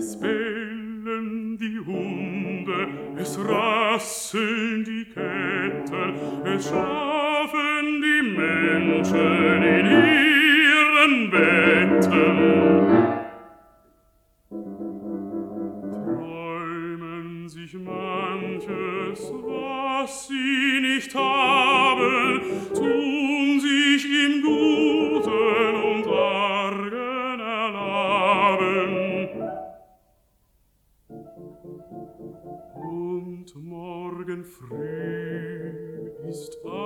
Es bellen die Hunde, es rasseln die Ketten, es schlafen die Menschen in ihren Betten. Träumen sich manches, was sie nicht haben, tun sich im Guten und Argen erlaben. Und morgen früh ist